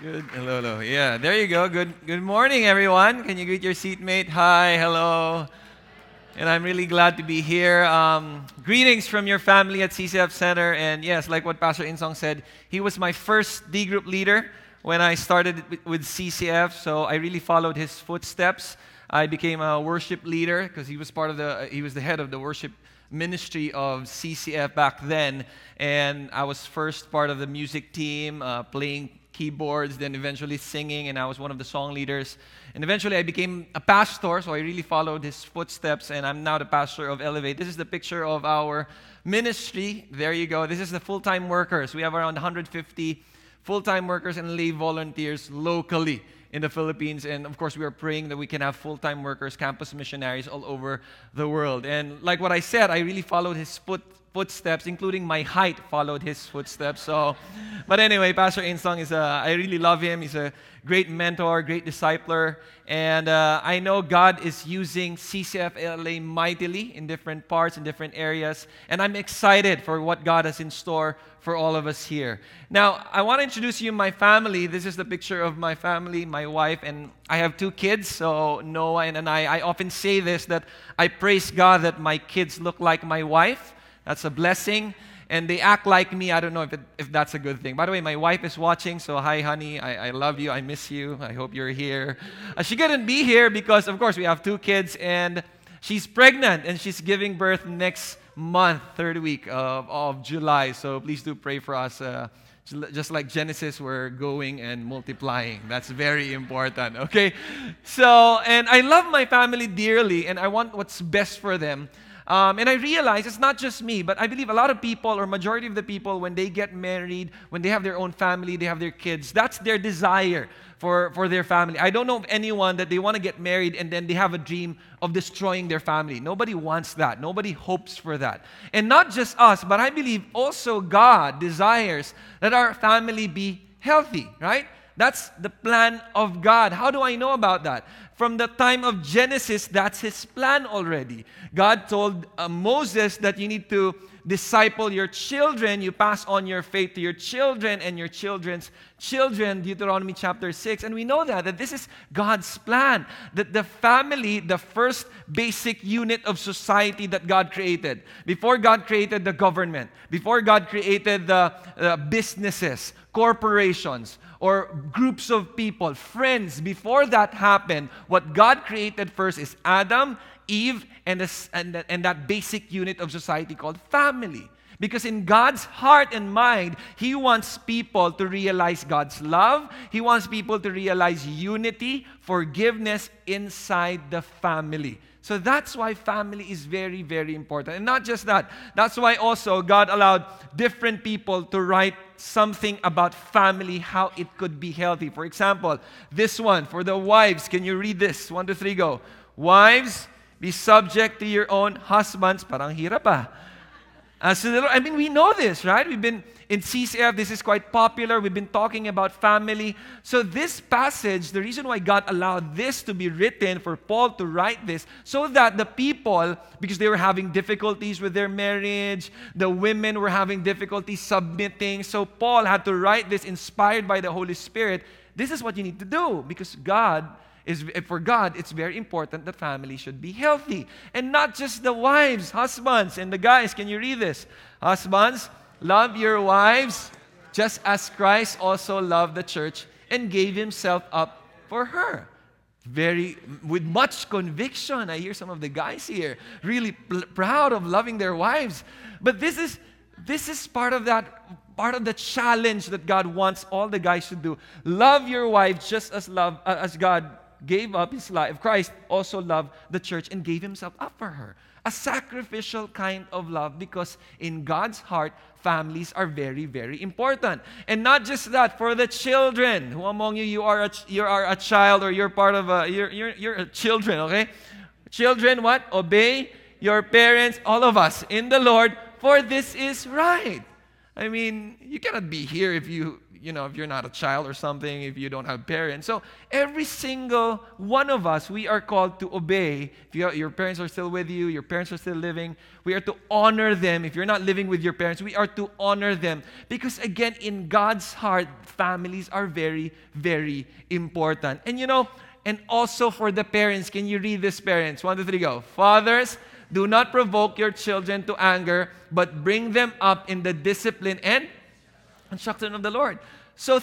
Good. Hello, hello. Yeah, there you go. Good morning, everyone. Can you greet your seatmate? Hi, hello. And I'm really glad to be here. Greetings from your family at CCF Center. And yes, like what Pastor Insong said, he was my first D group leader when I started with CCF. So I really followed his footsteps. I became a worship leader because he was the head of the worship ministry of CCF back then. And I was first part of the music team, playing keyboards, then eventually singing, and I was one of the song leaders. And eventually I became a pastor, so I really followed his footsteps, and I'm now the pastor of Elevate. This is the picture of our ministry. There you go. This is the full-time workers. We have around 150 full-time workers and lay volunteers locally in the Philippines. And of course, we are praying that we can have full-time workers, campus missionaries all over the world. And like what I said, I really followed his footsteps, including my height followed his footsteps. So, but anyway, Pastor Insong I really love him. He's a great mentor, great discipler. And I know God is using CCF LA mightily in different parts, in different areas. And I'm excited for what God has in store for all of us here. Now, I want to introduce you my family. This is the picture of my family, my wife, and I have two kids. So Noah and I often say this, that I praise God that my kids look like my wife. That's a blessing. And they act like me. I don't know if that's a good thing. By the way, my wife is watching, so hi, honey. I love you. I miss you. I hope you're here. She couldn't be here because, of course, we have two kids, and she's pregnant, and she's giving birth next month, third week of July. So please do pray for us. Just like Genesis, we're going and multiplying. That's very important, okay? So, and I love my family dearly, and I want what's best for them. And I realize it's not just me, but I believe a lot of people, or majority of the people, when they get married, when they have their own family, they have their kids, that's their desire for their family. I don't know of anyone that they want to get married and then they have a dream of destroying their family. Nobody wants that. Nobody hopes for that. And not just us, but I believe also God desires that our family be healthy, right? That's the plan of God. How do I know about that? From the time of Genesis, that's His plan already. God told Moses that you need to disciple your children. You pass on your faith to your children and your children's children, Deuteronomy chapter 6. And we know that this is God's plan. That the family, the first basic unit of society that God created. Before God created the government, before God created the businesses, corporations, or groups of people, friends, before that happened, what God created first is Adam, Eve, and that basic unit of society called family. Because in God's heart and mind, He wants people to realize God's love. He wants people to realize unity, forgiveness inside the family. So that's why family is very, very important. And not just that. That's why also God allowed different people to write something about family, how it could be healthy. For example, this one, for the wives. Can you read this? 1, 2, 3, go. Wives, be subject to your own husbands. Parang hirap ah. We know this, right? We've been in CCF, this is quite popular. We've been talking about family. So this passage, the reason why God allowed this to be written, for Paul to write this, so that the people, because they were having difficulties with their marriage, the women were having difficulties submitting, so Paul had to write this inspired by the Holy Spirit. This is what you need to do, because for God, it's very important that family should be healthy. And not just the wives, husbands, and the guys. Can you read this? Husbands, love your wives, just as Christ also loved the church and gave Himself up for her. With much conviction. I hear some of the guys here really proud of loving their wives. But this is part of the challenge that God wants all the guys to do. Love your wives just as God gave up His life. Christ also loved the church and gave Himself up for her. A sacrificial kind of love, because in God's heart, families are very, very important. And not just that, for the children. Who among you are a child, or you're part of you're a children, okay? Children, what? Obey your parents, all of us, in the Lord, for this is right. I mean, you cannot be here if you if you're not a child or something, if you don't have parents. So every single one of us, we are called to obey. If your parents are still with you, your parents are still living, we are to honor them. If you're not living with your parents, we are to honor them. Because again, in God's heart, families are very, very important. And also for the parents, can you read this, parents? 1, 2, 3, go. Fathers, do not provoke your children to anger, but bring them up in the discipline and instruction of the Lord. So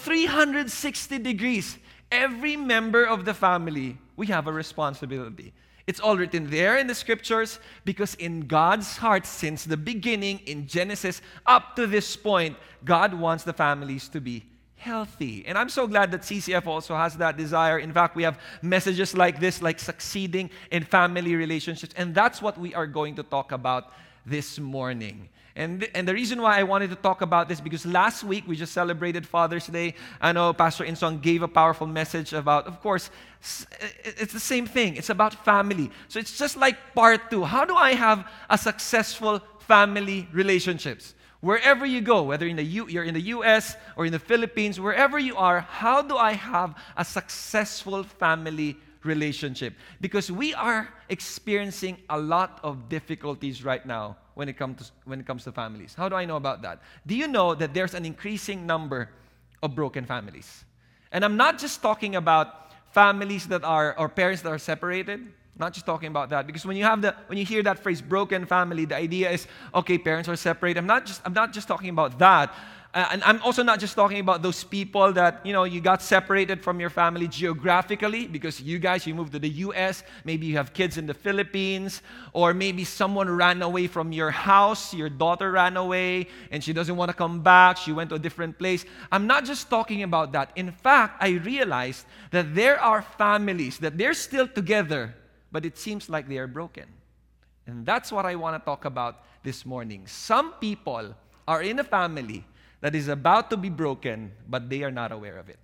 360 degrees, every member of the family, we have a responsibility. It's all written there in the scriptures because in God's heart, since the beginning, in Genesis, up to this point, God wants the families to be healthy. And I'm so glad that CCF also has that desire. In fact, we have messages like this, like succeeding in family relationships. And that's what we are going to talk about this morning. And the reason why I wanted to talk about this, because last week we just celebrated Father's Day. I know Pastor Insong gave a powerful message about, of course, it's the same thing. It's about family. So it's just like part 2. How do I have a successful family relationships? Wherever you go, whether you're in the U.S. or in the Philippines, wherever you are, how do I have a successful family relationship? Because we are experiencing a lot of difficulties right now when it comes to families. How do I know about that? Do you know that there's an increasing number of broken families? And I'm not just talking about families that are, or parents that are separated. Not just talking about that, because when you hear that phrase "broken family," the idea is, okay, parents are separated. I'm not just talking about that, and I'm also not just talking about those people that you got separated from your family geographically because you moved to the U.S. Maybe you have kids in the Philippines, or maybe someone ran away from your house. Your daughter ran away and she doesn't want to come back. She went to a different place. I'm not just talking about that. In fact, I realized that there are families that they're still together, but it seems like they are broken. And that's what I want to talk about this morning. Some people are in a family that is about to be broken, but they are not aware of it.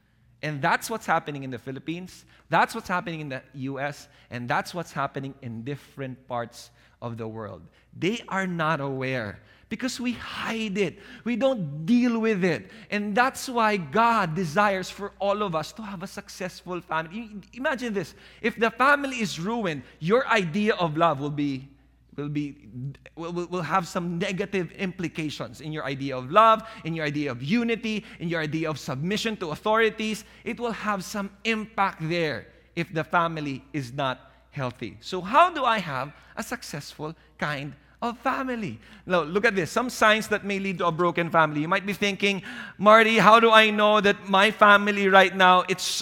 And that's what's happening in the Philippines, that's what's happening in the U.S., and that's what's happening in different parts of the world. They are not aware because we hide it. We don't deal with it. And that's why God desires for all of us to have a successful family. Imagine this. If the family is ruined, your idea of love will have some negative implications in your idea of love, in your idea of unity, in your idea of submission to authorities. It will have some impact there if the family is not healthy. So how do I have a successful kind of family? Now, look at this. Some signs that may lead to a broken family. You might be thinking, Marty, how do I know that my family right now, it's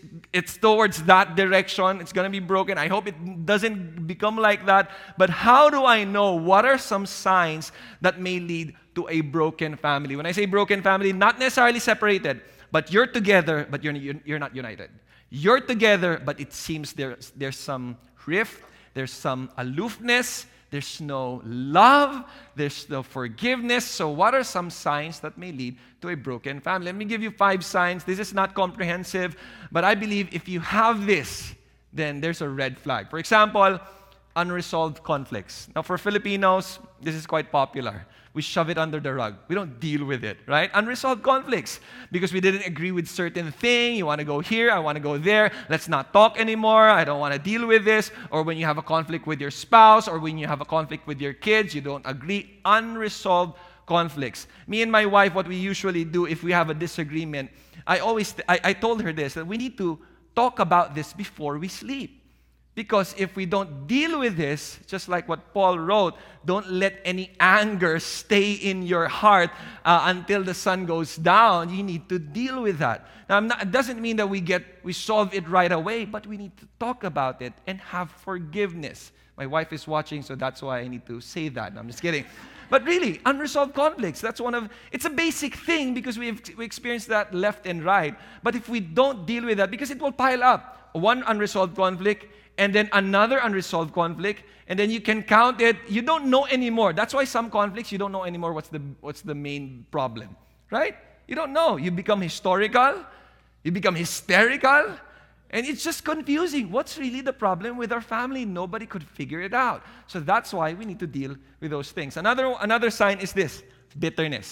towards that direction? It's going to be broken. I hope it doesn't become like that. But how do I know? What are some signs that may lead to a broken family? When I say broken family, not necessarily separated, but you're together, but you're not united. You're together, but it seems there's some rift, there's some aloofness, there's no love, there's no forgiveness. So what are some signs that may lead to a broken family? Let me give you 5 signs. This is not comprehensive, but I believe if you have this, then there's a red flag. For example, unresolved conflicts. Now for Filipinos, this is quite popular. We shove it under the rug. We don't deal with it, right? Unresolved conflicts. Because we didn't agree with certain thing. You want to go here, I want to go there. Let's not talk anymore. I don't want to deal with this. Or when you have a conflict with your spouse, or when you have a conflict with your kids, you don't agree. Unresolved conflicts. Me and my wife, what we usually do if we have a disagreement, I told her this, that we need to talk about this before we sleep. Because if we don't deal with this, just like what Paul wrote, don't let any anger stay in your heart until the sun goes down. You need to deal with that. Now, it doesn't mean that we solve it right away, but we need to talk about it and have forgiveness. My wife is watching, so that's why I need to say that. No, I'm just kidding. But really, unresolved conflicts, it's a basic thing because we experience that left and right. But if we don't deal with that, because it will pile up. One unresolved conflict, and then another unresolved conflict, and then you can count it. You don't know anymore. That's why some conflicts, you don't know anymore what's the main problem, right? You don't know. You become historical, you become hysterical, and it's just confusing. What's really the problem with our family? Nobody could figure it out. So that's why we need to deal with those things. Another sign is this, bitterness.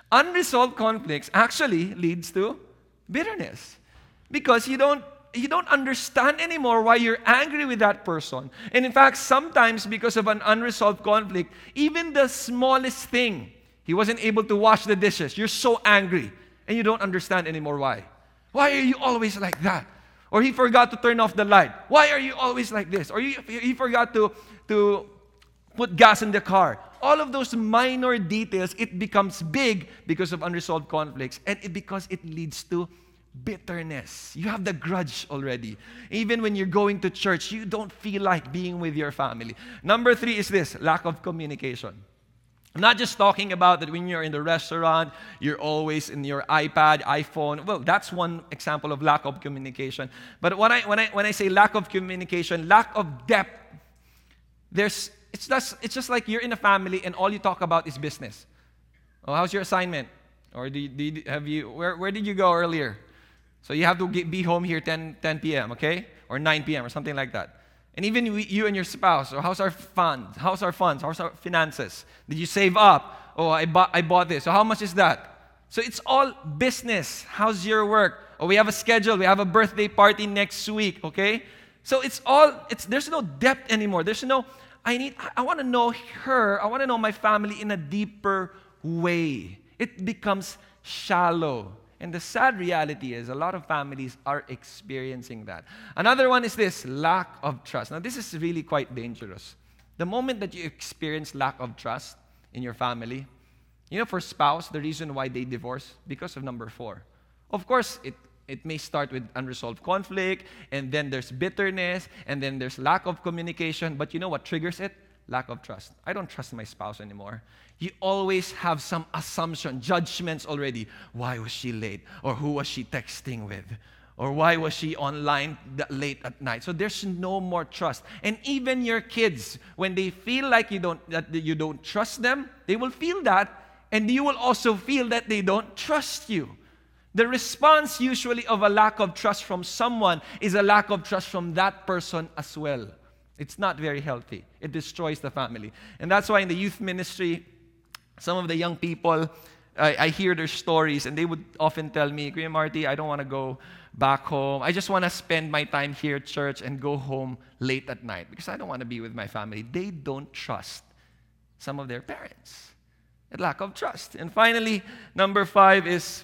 Unresolved conflicts actually leads to bitterness because you don't understand anymore why you're angry with that person. And in fact, sometimes because of an unresolved conflict, even the smallest thing, he wasn't able to wash the dishes. You're so angry and you don't understand anymore why. Why are you always like that? Or he forgot to turn off the light. Why are you always like this? Or he forgot to put gas in the car. All of those minor details, it becomes big because of unresolved conflicts, and because it leads to bitterness. You have the grudge already. Even when you're going to church, you don't feel like being with your family. Number 3 is this, lack of communication. I'm not just talking about that when you're in the restaurant, you're always in your iPad, iPhone. Well, that's one example of lack of communication. But when I say lack of communication, lack of depth, it's just like you're in a family and all you talk about is business. Oh, how's your assignment? Or where did you go earlier? So you have to be home here 10 p.m., okay? Or 9 p.m. or something like that. And even you and your spouse, or how's our funds? How's our finances? Did you save up? Oh, I bought this. So how much is that? So it's all business. How's your work? Oh, we have a schedule. We have a birthday party next week, okay? So there's no depth anymore. There's no, I want to know her. I want to know my family in a deeper way. It becomes shallow. And the sad reality is a lot of families are experiencing that. Another one is this, lack of trust. Now, this is really quite dangerous. The moment that you experience lack of trust in your family, for spouse, the reason why they divorce, because of number 4. Of course, it may start with unresolved conflict, and then there's bitterness, and then there's lack of communication. But you know what triggers it? Lack of trust. I don't trust my spouse anymore. You always have some assumption, judgments already. Why was she late? Or who was she texting with? Or why was she online late at night? So there's no more trust. And even your kids, when they feel like you don't trust them, they will feel that, and you will also feel that they don't trust you. The response usually of a lack of trust from someone is a lack of trust from that person as well. It's not very healthy. It destroys the family. And that's why in the youth ministry, some of the young people, I hear their stories, and they would often tell me, Kuya Marty, I don't want to go back home. I just want to spend my time here at church and go home late at night because I don't want to be with my family. They don't trust some of their parents. A lack of trust. And finally, number 5 is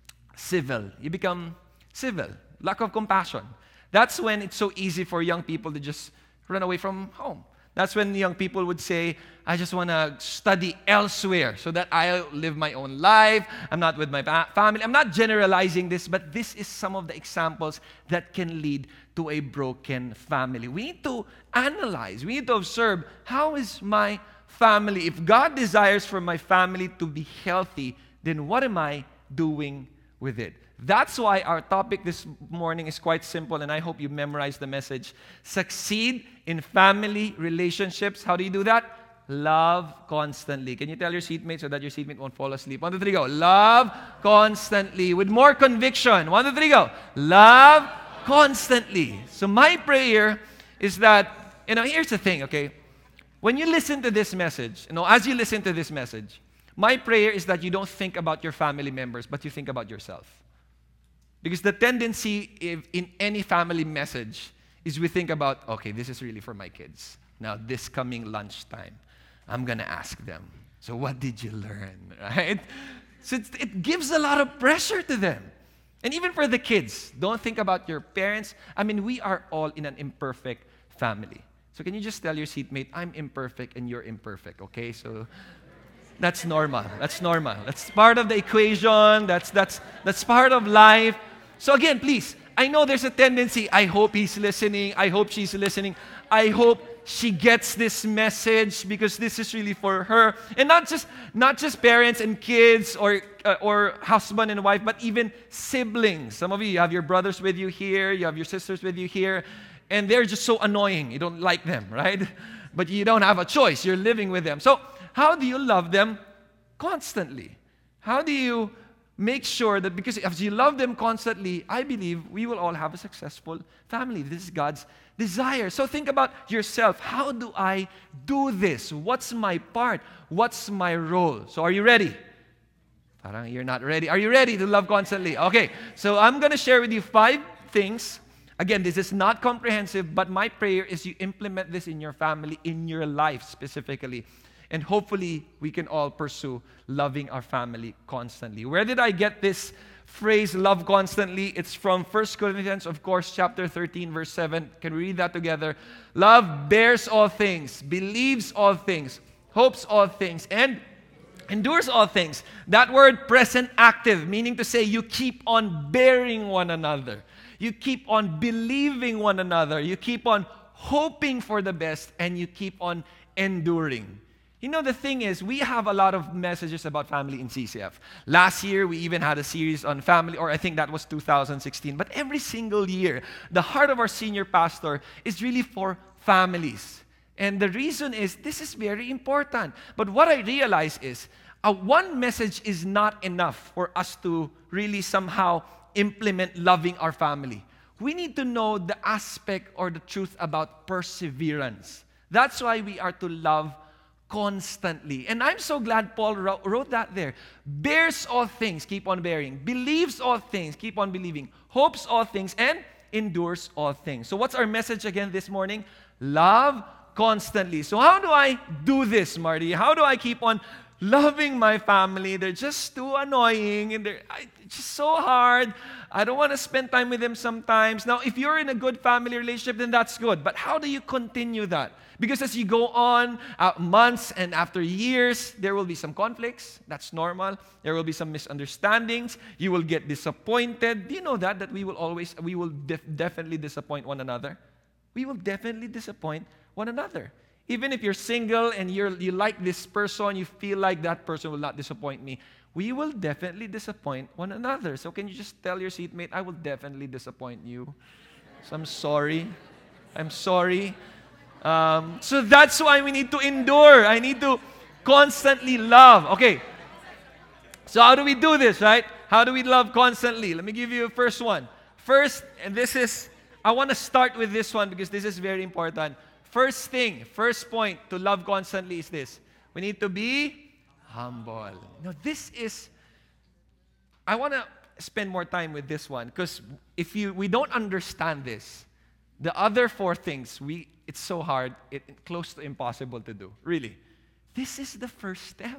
civil. You become civil. Lack of compassion. That's when it's so easy for young people to just run away from home. That's when young people would say, I just want to study elsewhere so that I'll live my own life. I'm not with my family. I'm not generalizing this, but this is some of the examples that can lead to a broken family. We need to analyze. We need to observe, how is my family? If God desires for my family to be healthy, then what am I doing with it? That's why our topic this morning is quite simple, and I hope you memorize the message. Succeed in family relationships. How do you do that? Love constantly. Can you tell your seatmate so that your seatmate won't fall asleep? 1, 2, 3, go. Love constantly. With more conviction. 1, 2, 3, go. Love constantly. So my prayer is that, here's the thing, okay? When you listen to this message, as you listen to this message, my prayer is that you don't think about your family members, but you think about yourself. Because the tendency in any family message is we think about, okay, this is really for my kids. Now, this coming lunchtime, I'm going to ask them, so what did you learn, right? So it gives a lot of pressure to them. And even for the kids, don't think about your parents. We are all in an imperfect family. So can you just tell your seatmate, I'm imperfect and you're imperfect, okay? So that's normal. That's normal. That's part of the equation. That's part of life. So again, please, I know there's a tendency. I hope he's listening. I hope she's listening. I hope she gets this message because this is really for her. And not just parents and kids or husband and wife, but even siblings. Some of you have your brothers with you here. You have your sisters with you here. And they're just so annoying. You don't like them, right? But you don't have a choice. You're living with them. So how do you love them constantly? How do you make sure that, because as you love them constantly, I believe we will all have a successful family. This is God's desire. So think about yourself. How do I do this? What's my part? What's my role? So are you ready? Parang you're not ready. Are you ready to love constantly? Okay, so I'm going to share with you 5 things. Again, this is not comprehensive, but my prayer is you implement this in your family, in your life specifically. And hopefully, we can all pursue loving our family constantly. Where did I get this phrase, love constantly? It's from 1 Corinthians, of course, chapter 13, verse 7. Can we read that together? Love bears all things, believes all things, hopes all things, and endures all things. That word, present active, meaning to say you keep on bearing one another. You keep on believing one another. You keep on hoping for the best, and you keep on enduring. You know, the thing is, we have a lot of messages about family in CCF. Last year, we even had a series on family, or I think that was 2016. But every single year, the heart of our senior pastor is really for families. And the reason is, this is very important. But what I realize is, one message is not enough for us to really somehow implement loving our family. We need to know the aspect or the truth about perseverance. That's why we are to love constantly. And I'm so glad Paul wrote that there. Bears all things, keep on bearing. Believes all things, keep on believing. Hopes all things, and endures all things. So what's our message again this morning? Love constantly. So how do I do this, Marty? How do I keep on loving my family? They're just too annoying, and it's just so hard. I don't want to spend time with them sometimes. Now, if you're in a good family relationship, then that's good. But how do you continue that? Because as you go on, months and after years, there will be some conflicts. That's normal. There will be some misunderstandings. You will get disappointed. Do you know that we will definitely disappoint one another? We will definitely disappoint one another. Even if you're single and you like this person, you feel like that person will not disappoint me, we will definitely disappoint one another. So can you just tell your seatmate, I will definitely disappoint you. So I'm sorry. I'm sorry. So that's why we need to endure. I need to constantly love. Okay. So how do we do this, right? How do we love constantly? Let me give you a first one. First, and I want to start with this one because this is very important. First point to love constantly is this. We need to be humble. Now, I want to spend more time with this one because if we don't understand this, the other 4 things, it's so hard, it's close to impossible to do. Really. This is the first step.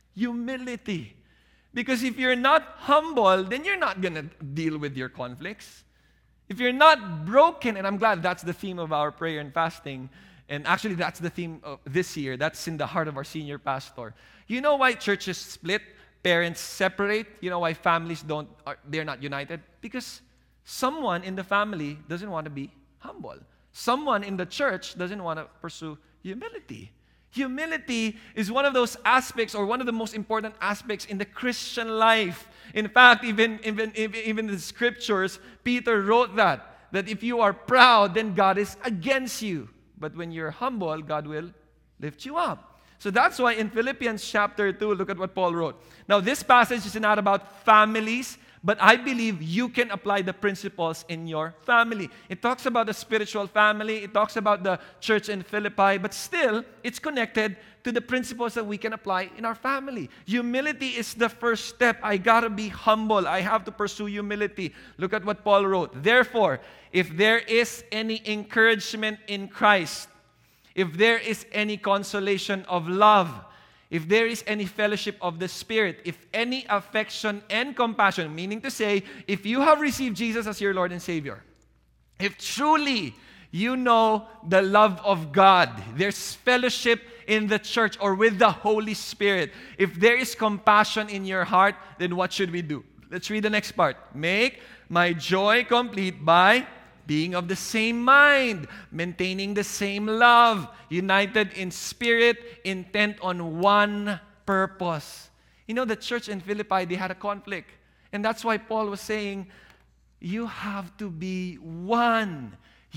Humility. Because if you're not humble, then you're not going to deal with your conflicts. If you're not broken, and I'm glad that's the theme of our prayer and fasting, and actually that's the theme of this year, that's in the heart of our senior pastor. You know why churches split, parents separate? You know why families they're not united? Because someone in the family doesn't want to be humble. Someone in the church doesn't want to pursue humility. Humility is one of those aspects, or one of the most important aspects in the Christian life. In fact, even in the scriptures, Peter wrote that if you are proud, then God is against you. But when you're humble, God will lift you up. So that's why in Philippians chapter 2, look at what Paul wrote. Now, this passage is not about families, but I believe you can apply the principles in your family. It talks about the spiritual family. It talks about the church in Philippi. But still, it's connected to the principles that we can apply in our family. Humility is the first step. I got to be humble. I have to pursue humility. Look at what Paul wrote. Therefore, if there is any encouragement in Christ, if there is any consolation of love, if there is any fellowship of the Spirit, if any affection and compassion, meaning to say, if you have received Jesus as your Lord and Savior, if truly you know the love of God, there's fellowship in the church or with the Holy Spirit, if there is compassion in your heart, then what should we do? Let's read the next part. Make my joy complete by being of the same mind, maintaining the same love, united in spirit, intent on one purpose. You know, the church in Philippi, they had a conflict. And that's why Paul was saying, you have to be one,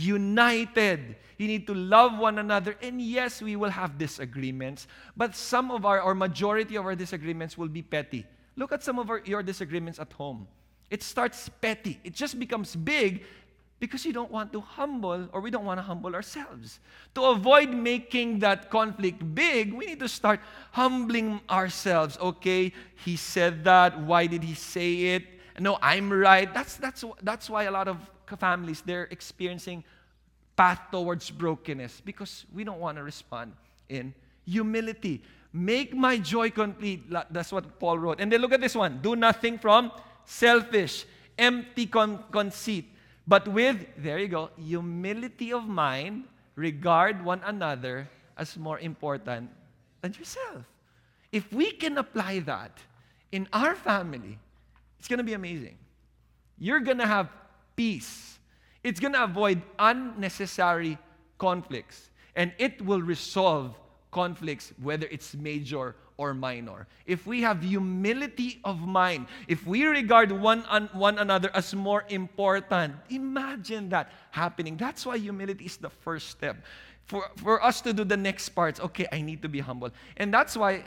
united. You need to love one another. And yes, we will have disagreements, but some of or majority of our disagreements will be petty. Look at some of your disagreements at home. It starts petty. It just becomes big Because you don't want to humble, or we don't want to humble ourselves. To avoid making that conflict big, we need to start humbling ourselves. Okay, he said that. Why did he say it? No, I'm right. That's why a lot of families, they're experiencing path towards brokenness, because we don't want to respond in humility. Make my joy complete. That's what Paul wrote. And then look at this one. Do nothing from selfish, empty conceit, but with, there you go, humility of mind, regard one another as more important than yourself. If we can apply that in our family, it's going to be amazing. You're going to have peace. It's going to avoid unnecessary conflicts. And it will resolve conflicts, whether it's major or minor. If we have humility of mind, if we regard one another as more important, imagine that happening. That's why humility is the first step. For us to do the next parts, okay, I need to be humble. And that's why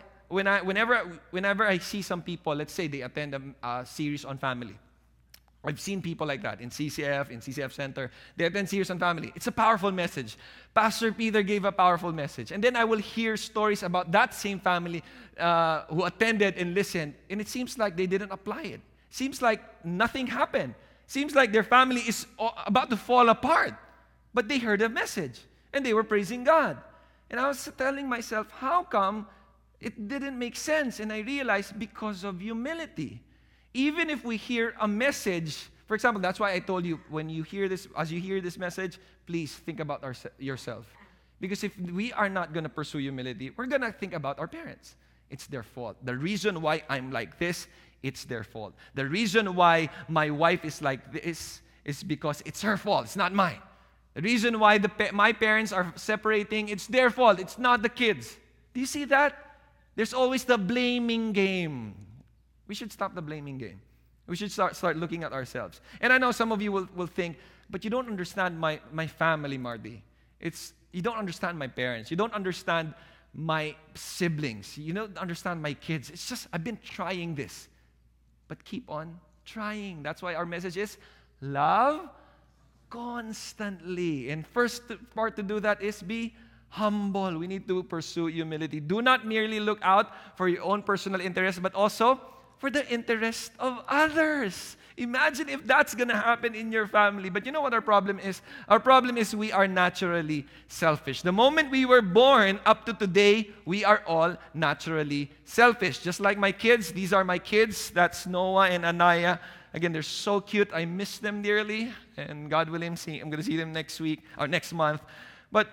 whenever I see some people, let's say they attend a series on family. I've seen people like that in CCF Center. They attend series on family. It's a powerful message. Pastor Peter gave a powerful message. And then I will hear stories about that same family who attended and listened. And it seems like they didn't apply it. Seems like nothing happened. Seems like their family is about to fall apart. But they heard a message. And they were praising God. And I was telling myself, how come it didn't make sense? And I realized because of humility. Even if we hear a message, for example, that's why I told you, when you hear this, as you hear this message, please think about yourself. Because if we are not going to pursue humility, we're going to think about our parents. It's their fault. The reason why I'm like this, it's their fault. The reason why my wife is like this is because it's her fault. It's not mine. The reason why my parents are separating, it's their fault. It's not the kids. Do you see that? There's always the blaming game. We should stop the blaming game. We should start looking at ourselves. And I know some of you will think, but you don't understand my family, Marty. You don't understand my parents. You don't understand my siblings. You don't understand my kids. It's just, I've been trying this. But keep on trying. That's why our message is love constantly. And first part to do that is be humble. We need to pursue humility. Do not merely look out for your own personal interest, but also for the interest of others. Imagine if that's going to happen in your family. But you know what our problem is? Our problem is we are naturally selfish. The moment we were born up to today, we are all naturally selfish. Just like my kids. These are my kids. That's Noah and Anaya. Again, they're so cute. I miss them dearly. And God willing, I'm going to see them next week or next month. But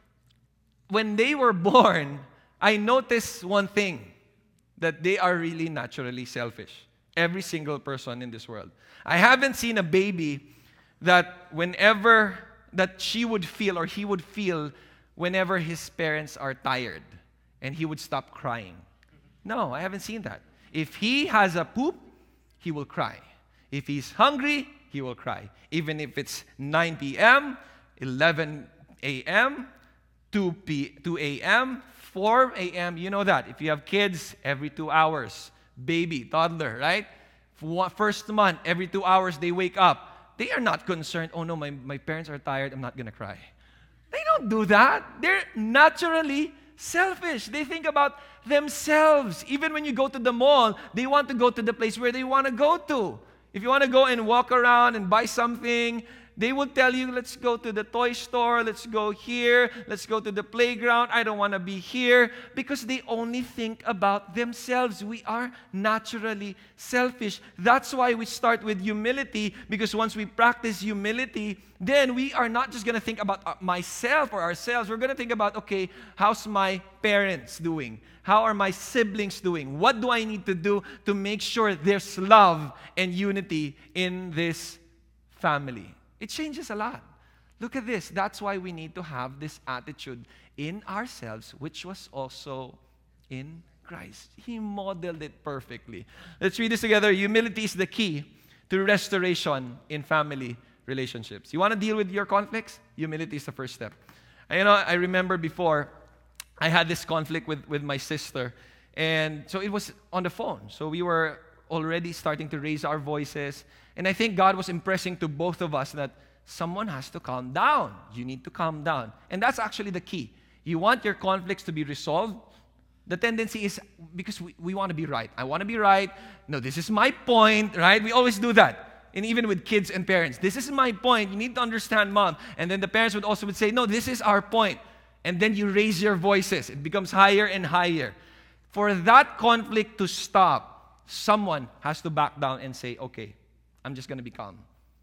when they were born, I noticed one thing. That they are really naturally selfish. Every single person in this world. I haven't seen a baby that whenever that she would feel or he would feel whenever his parents are tired and he would stop crying. No, I haven't seen that. If he has a poop, he will cry. If he's hungry, he will cry. Even if it's 9 p.m., 11 a.m., 2 a.m., 4 a.m., you know that. If you have kids, every 2 hours. Baby, toddler, right? First month, every 2 hours, they wake up. They are not concerned, oh no, my parents are tired, I'm not going to cry. They don't do that. They're naturally selfish. They think about themselves. Even when you go to the mall, they want to go to the place where they want to go to. If you want to go and walk around and buy something, they will tell you, let's go to the toy store, let's go here, let's go to the playground, I don't want to be here, because they only think about themselves. We are naturally selfish. That's why we start with humility, because once we practice humility, then we are not just going to think about myself or ourselves. We're going to think about, okay, how's my parents doing? How are my siblings doing? What do I need to do to make sure there's love and unity in this family? It changes a lot. Look at this. That's why we need to have this attitude in ourselves, which was also in Christ. He modeled it perfectly. Let's read this together. Humility is the key to restoration in family relationships. You want to deal with your conflicts? Humility is the first step. And, I remember before, I had this conflict with my sister. And so it was on the phone. So we were already starting to raise our voices. And I think God was impressing to both of us that someone has to calm down. You need to calm down. And that's actually the key. You want your conflicts to be resolved. The tendency is, because we want to be right. I want to be right. No, this is my point, right? We always do that. And even with kids and parents, this is my point. You need to understand, Mom. And then the parents would say, no, this is our point. And then you raise your voices. It becomes higher and higher. For that conflict to stop, someone has to back down and say, okay, I'm just going to be calm.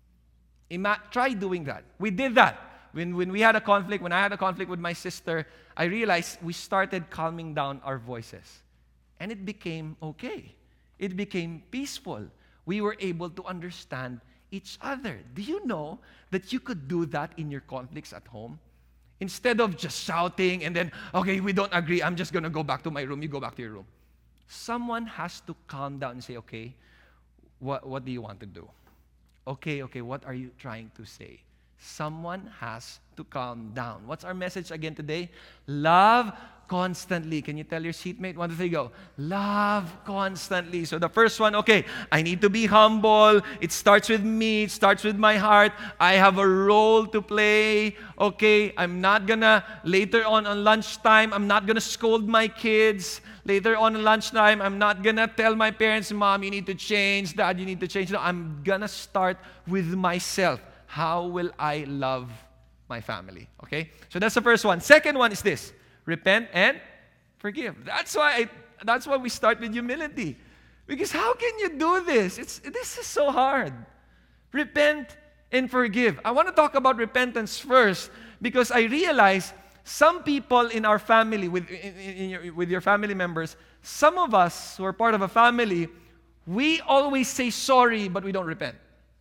Try doing that. We did that. When we had a conflict, when I had a conflict with my sister, I realized we started calming down our voices. And it became okay. It became peaceful. We were able to understand each other. Do you know that you could do that in your conflicts at home? Instead of just shouting and then, okay, we don't agree, I'm just going to go back to my room, you go back to your room. Someone has to calm down and say, okay, what do you want to do? Okay, what are you trying to say? Someone has to calm down. What's our message again today? Love constantly. Can you tell your seatmate? 1, 2, 3, go. Love constantly. So the first one, okay, I need to be humble. It starts with me. It starts with my heart. I have a role to play. Okay, I'm not gonna, later on lunchtime, I'm not gonna scold my kids. Later on lunchtime, I'm not gonna tell my parents, Mom, you need to change. Dad, you need to change. No, I'm gonna start with myself. How will I love my family? Okay? So that's the first one. Second one is this. Repent and forgive. That's why we start with humility. Because how can you do this? This is so hard. Repent and forgive. I want to talk about repentance first because I realize some people in our family, with your family members, some of us who are part of a family, we always say sorry, but we don't repent.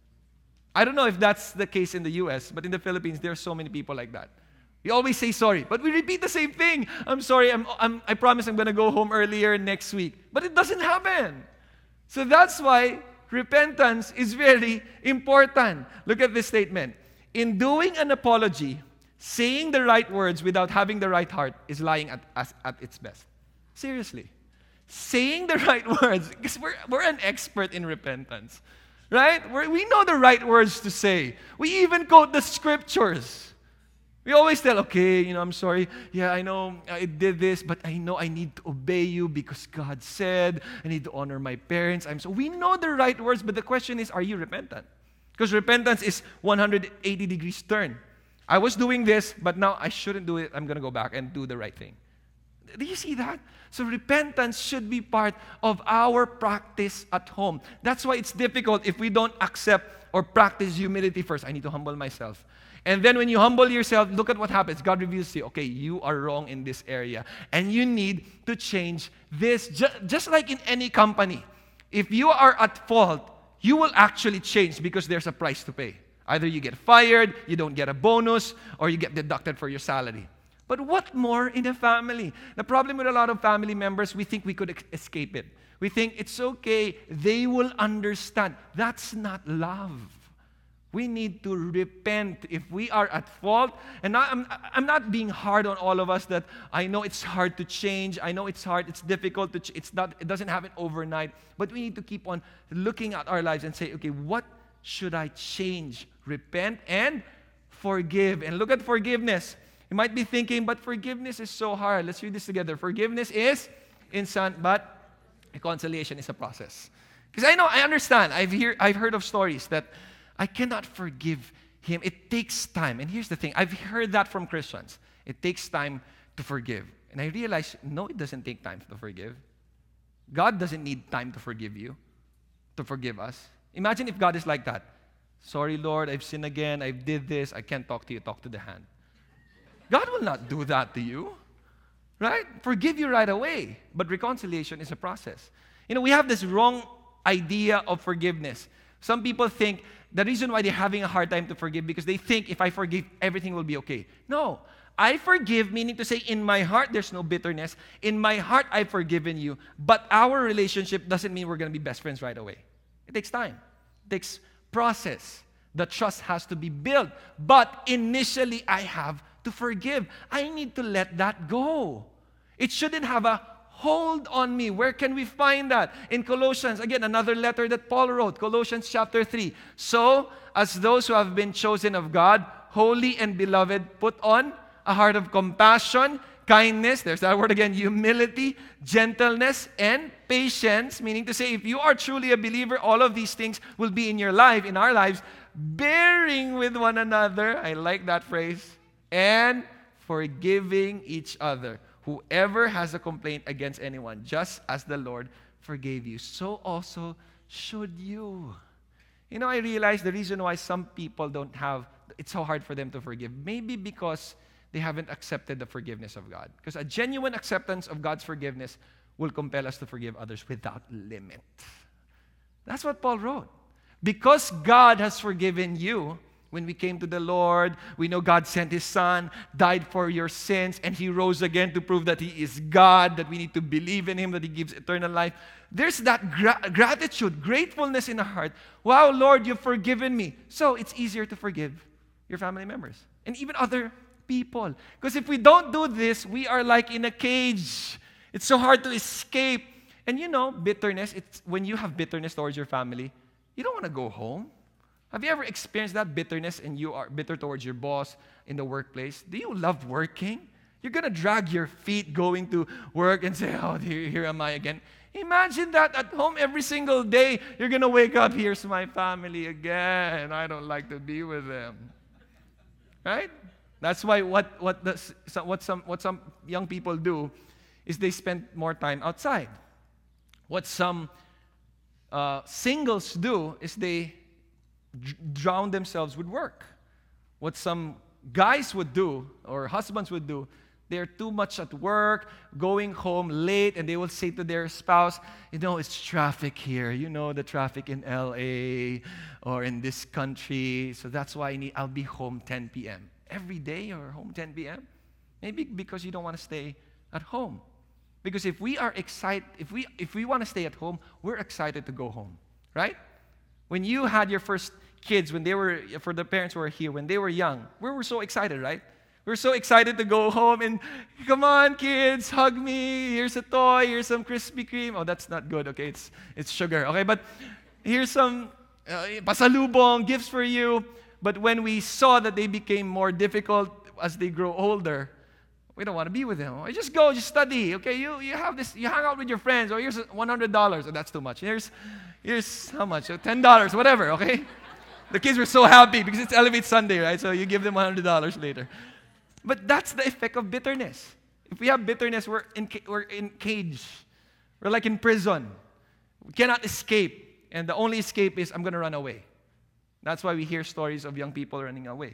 I don't know if that's the case in the US, but in the Philippines, there are so many people like that. We always say sorry, but we repeat the same thing. I'm sorry, I promise I'm going to go home earlier next week. But it doesn't happen. So that's why repentance is very important. Look at this statement. In doing an apology, saying the right words without having the right heart is lying at its best. Seriously. Saying the right words, because we're an expert in repentance. Right? We know the right words to say. We even quote the scriptures. We always tell, okay, I'm sorry. Yeah, I know I did this, but I know I need to obey you because God said I need to honor my parents. We know the right words, but the question is, are you repentant? Because repentance is 180 degrees turn. I was doing this, but now I shouldn't do it. I'm going to go back and do the right thing. Do you see that? So repentance should be part of our practice at home. That's why it's difficult if we don't accept or practice humility first. I need to humble myself. And then when you humble yourself, look at what happens. God reveals to you, okay, you are wrong in this area. And you need to change this. Just like in any company, if you are at fault, you will actually change because there's a price to pay. Either you get fired, you don't get a bonus, or you get deducted for your salary. But what more in a family? The problem with a lot of family members, we think we could escape it. We think it's okay, they will understand. That's not love. We need to repent if we are at fault. And I'm not being hard on all of us that I know it's hard to change. I know it's hard, it's difficult, it doesn't happen overnight. But we need to keep on looking at our lives and say, okay, what should I change? Repent and forgive. And look at forgiveness. You might be thinking, but forgiveness is so hard. Let's read this together. Forgiveness is instant, but reconciliation is a process. Because I understand. I've heard of stories that I cannot forgive him. It takes time. And here's the thing. I've heard that from Christians. It takes time to forgive. And I realized, no, it doesn't take time to forgive. God doesn't need time to forgive you, to forgive us. Imagine if God is like that. Sorry, Lord, I've sinned again. I did this. I can't talk to you. Talk to the hand. God will not do that to you, right? Forgive you right away. But reconciliation is a process. We have this wrong idea of forgiveness. Some people think the reason why they're having a hard time to forgive because they think if I forgive, everything will be okay. No. I forgive, meaning to say in my heart, there's no bitterness. In my heart, I've forgiven you. But our relationship doesn't mean we're going to be best friends right away. It takes time. It takes process. The trust has to be built. But initially, I have to forgive. I need to let that go. It shouldn't have a hold on me. Where can we find that? In Colossians, again, another letter that Paul wrote, Colossians chapter 3. So, as those who have been chosen of God, holy and beloved, put on a heart of compassion, kindness, there's that word again, humility, gentleness, and patience. Meaning to say, if you are truly a believer, all of these things will be in your life, in our lives, bearing with one another. I like that phrase. And forgiving each other. Whoever has a complaint against anyone, just as the Lord forgave you, so also should you. You know, I realize the reason why some people it's so hard for them to forgive. Maybe because they haven't accepted the forgiveness of God. Because a genuine acceptance of God's forgiveness will compel us to forgive others without limit. That's what Paul wrote. Because God has forgiven you, when we came to the Lord, we know God sent His Son, died for your sins, and He rose again to prove that He is God, that we need to believe in Him, that He gives eternal life. There's that gratitude, gratefulness in our heart. Wow, Lord, you've forgiven me. So it's easier to forgive your family members and even other people. Because if we don't do this, we are like in a cage. It's so hard to escape. And you know, bitterness, when you have bitterness towards your family, you don't want to go home. Have you ever experienced that bitterness and you are bitter towards your boss in the workplace? Do you love working? You're going to drag your feet going to work and say, oh, here am I again. Imagine that at home every single day. You're going to wake up, here's my family again. I don't like to be with them. Right? That's why what some young people do is they spend more time outside. What some singles do is they drown themselves with work. What some guys would do, or husbands would do, they're too much at work, going home late, and they will say to their spouse, you know, it's traffic here. You know, the traffic in LA or in this country. So that's why I'll be home 10 p.m. Every day or home 10 p.m.? Maybe because you don't want to stay at home. Because if we are excited, if we want to stay at home, we're excited to go home, right? When you had your first kids, for the parents who are here, when they were young, we were so excited, right? We were so excited to go home and, come on, kids, hug me. Here's a toy. Here's some Krispy Kreme. Oh, that's not good, okay? It's sugar, okay? But here's some pasalubong, gifts for you. But when we saw that they became more difficult as they grow older, we don't want to be with them. Oh, just go, just study, okay? You have this, you hang out with your friends. Or here's $100. Oh, that's too much. Here's how much? $10, whatever, okay? The kids were so happy because it's Elevate Sunday, right? So you give them $100 later. But that's the effect of bitterness. If we have bitterness, we're in cage. We're like in prison. We cannot escape. And the only escape is, I'm going to run away. That's why we hear stories of young people running away.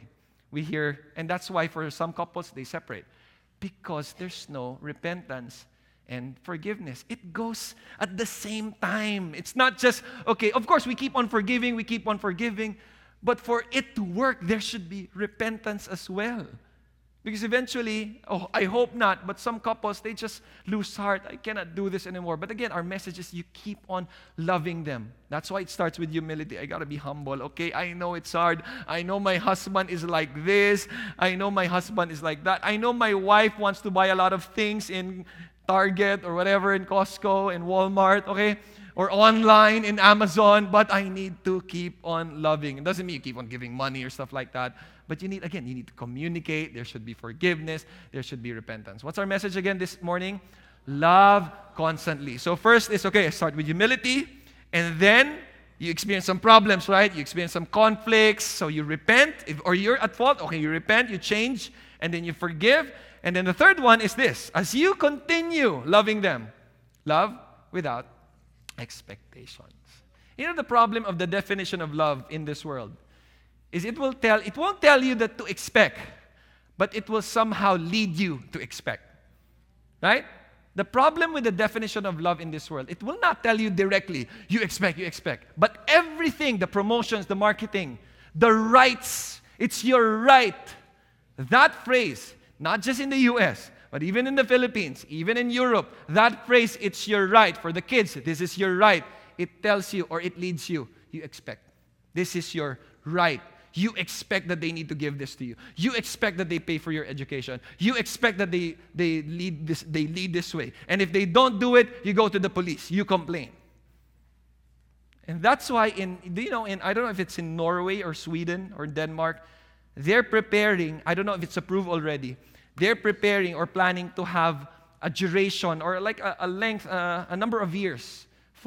And that's why for some couples, they separate. Because there's no repentance and forgiveness. It goes at the same time. It's not just, okay, of course we keep on forgiving, but for it to work, there should be repentance as well. Because eventually, I hope not, but some couples, they just lose heart. I cannot do this anymore. But again, our message is you keep on loving them. That's why it starts with humility. I got to be humble. Okay, I know it's hard. I know my husband is like this. I know my husband is like that. I know my wife wants to buy a lot of things in Target or whatever, in Costco, in Walmart, okay? Or online in Amazon, but I need to keep on loving. It doesn't mean you keep on giving money or stuff like that. But you need to communicate. There should be forgiveness. There should be repentance. What's our message again this morning? Love constantly. So first is, okay, start with humility. And then you experience some problems, right? You experience some conflicts. So you repent. Or you're at fault. Okay, you repent, you change, and then you forgive. And then the third one is this. As you continue loving them, love without expectations. You know the problem of the definition of love in this world is it won't tell you that to expect, but it will somehow lead you to expect. Right? The problem with the definition of love in this world, it will not tell you directly, you expect. But everything, the promotions, the marketing, the rights, it's your right. That phrase, not just in the US, but even in the Philippines, even in Europe, that phrase, it's your right. For the kids, this is your right. It tells you or it leads you, you expect. This is your right. you expect that they need to give this to you. You expect that they pay for your education. You expect that they lead this way. And if they don't do it, you go to the police. You complain. And that's why I don't know if it's in Norway or Sweden or Denmark, they're preparing, I don't know if it's approved already, they're preparing or planning to have a duration or like a length, a number of years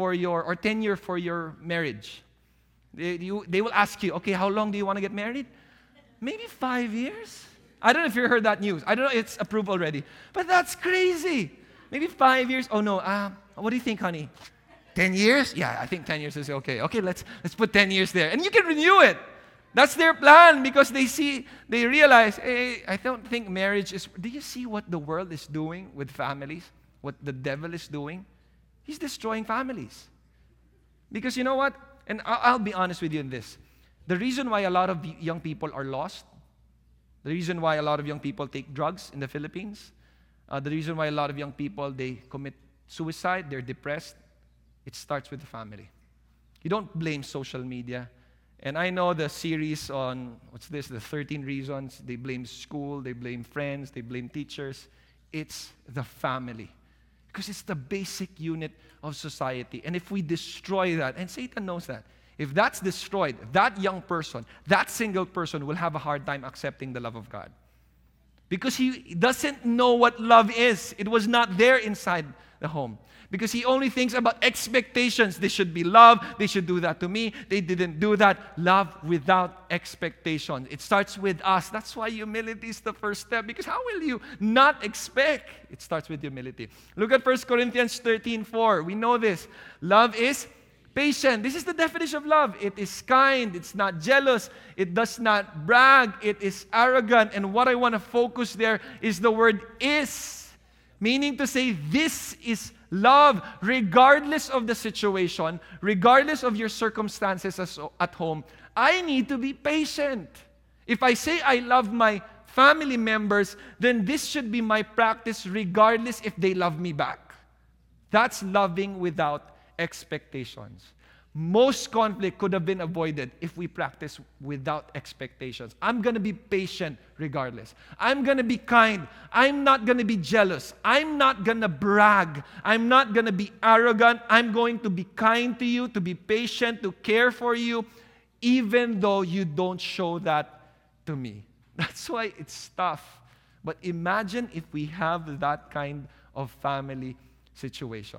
or tenure for your marriage. They will ask you, okay, how long do you want to get married? Maybe 5 years? I don't know if you heard that news. I don't know if it's approved already. But that's crazy. Maybe 5 years. Oh no, what do you think, honey? 10 years? Yeah, I think 10 years is okay. Okay, let's put 10 years there. And you can renew it. That's their plan because they realize, hey, I don't think marriage is... Do you see what the world is doing with families? What the devil is doing? He's destroying families. Because you know what? And I'll be honest with you in this. The reason why a lot of young people are lost, the reason why a lot of young people take drugs in the Philippines, the reason why a lot of young people, they commit suicide, they're depressed, it starts with the family. You don't blame social media. And I know the series on, the 13 reasons, they blame school, they blame friends, they blame teachers. It's the family. Because it's the basic unit of society. And if we destroy that, and Satan knows that, if that's destroyed, that young person, that single person will have a hard time accepting the love of God. Because he doesn't know what love is. It was not there inside the home. Because he only thinks about expectations. They should be loved. They should do that to me. They didn't do that. Love without expectation. It starts with us. That's why humility is the first step. Because how will you not expect? It starts with humility. Look at 1 Corinthians 13:4. We know this. Love is patient. This is the definition of love. It is kind. It's not jealous. It does not brag. It is arrogant. And what I want to focus there is the word is. Meaning to say this is love, regardless of the situation, regardless of your circumstances at home. I need to be patient. If I say I love my family members, then this should be my practice regardless if they love me back. That's loving without expectations. Most conflict could have been avoided if we practice without expectations. I'm going to be patient regardless. I'm going to be kind. I'm not going to be jealous. I'm not going to brag. I'm not going to be arrogant. I'm going to be kind to you, to be patient, to care for you, even though you don't show that to me. That's why it's tough. But imagine if we have that kind of family situation.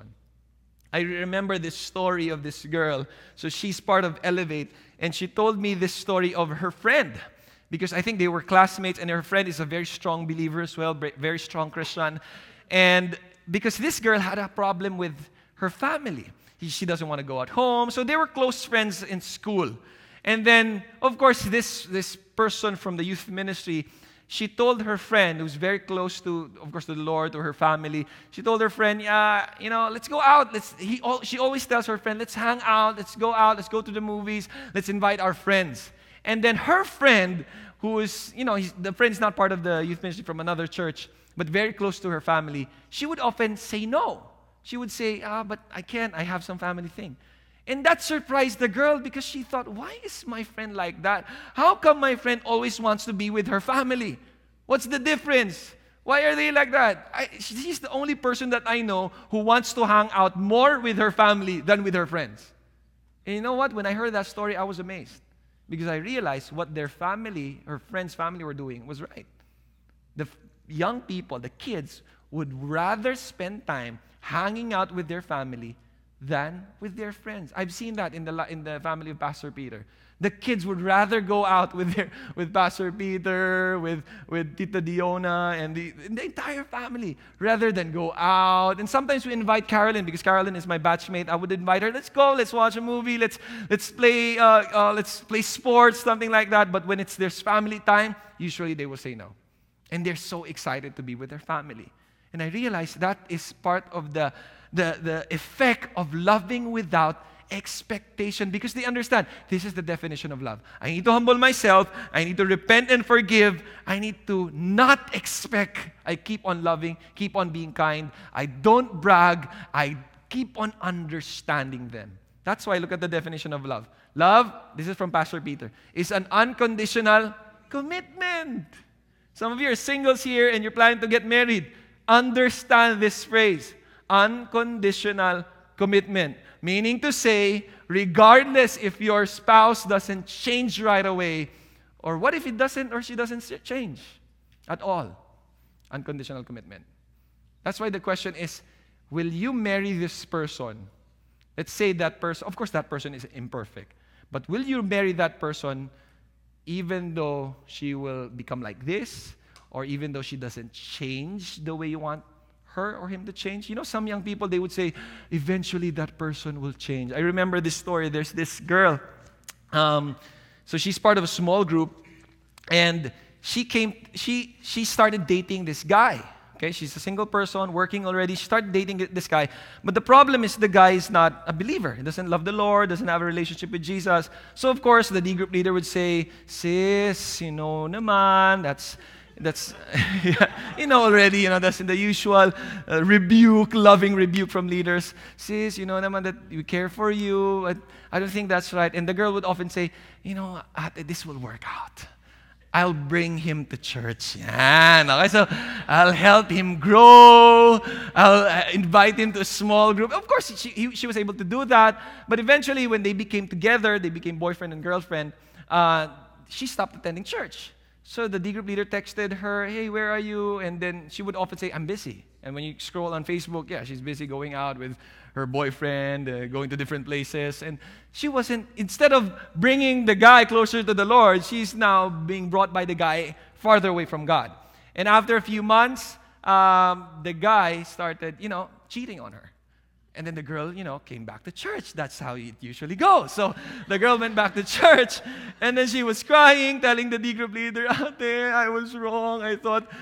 I remember this story of this girl. So she's part of Elevate, and she told me this story of her friend, because I think they were classmates, and her friend is a very strong believer as well, very strong Christian. And because this girl had a problem with her family. She doesn't want to go at home. So they were close friends in school. And then, of course, this person from the youth ministry, she told her friend, who's very close to, of course, to the Lord, or her family, she told her friend, let's go out. She always tells her friend, let's hang out, let's go out, let's go to the movies, let's invite our friends. And then her friend, who is, the friend's not part of the youth ministry, from another church, but very close to her family, she would often say no. She would say, but I can't, I have some family thing. And that surprised the girl because she thought, why is my friend like that? How come my friend always wants to be with her family? What's the difference? Why are they like that? She's the only person that I know who wants to hang out more with her family than with her friends. And you know what? When I heard that story, I was amazed. Because I realized what their family, her friend's family, were doing was right. The young people, the kids, would rather spend time hanging out with their family than with their friends. I've seen that in the family of Pastor Peter. The kids would rather go out with Pastor Peter, with Tita Diona, and the entire family, rather than go out. And sometimes we invite Carolyn, because Carolyn is my batchmate. I would invite her. Let's go. Let's watch a movie. Let's play sports, something like that. But when it's their family time, usually they will say no, and they're so excited to be with their family. And I realized that is part of the effect of loving without expectation, because they understand this is the definition of love. I need to humble myself. I need to repent and forgive. I need to not expect. I keep on loving, keep on being kind. I don't brag. I keep on understanding them. That's why I look at the definition of love. Love, this is from Pastor Peter, is an unconditional commitment. Some of you are singles here and you're planning to get married. Understand this phrase, unconditional commitment. Meaning to say, regardless if your spouse doesn't change right away, or what if he doesn't or she doesn't change at all? Unconditional commitment. That's why the question is, will you marry this person? Let's say that person, of course that person is imperfect, but will you marry that person even though she will become like this, or even though she doesn't change the way you want her or him to change? You know, some young people, they would say, eventually that person will change. I remember this story. There's this girl. So she's part of a small group, and she started dating this guy. Okay, she's a single person, working already. She started dating this guy. But the problem is the guy is not a believer. He doesn't love the Lord, doesn't have a relationship with Jesus. So of course, the D group leader would say, sis, you know naman, that's you know already, that's in the usual loving rebuke from leaders. Sis, you know naman that we care for you. I don't think that's right. And the girl would often say, ate, this will work out. I'll bring him to church. Yan. Okay, so I'll help him grow. I'll invite him to a small group. Of course, she was able to do that. But eventually, when they became together, they became boyfriend and girlfriend, she stopped attending church. So the D group leader texted her, hey, where are you? And then she would often say, I'm busy. And when you scroll on Facebook, yeah, she's busy going out with her boyfriend, going to different places. And she wasn't, instead of bringing the guy closer to the Lord, she's now being brought by the guy farther away from God. And after a few months, the guy started, cheating on her. And then the girl, came back to church. That's how it usually goes. So the girl went back to church, and then she was crying, telling the D group leader, Ate, I was wrong. I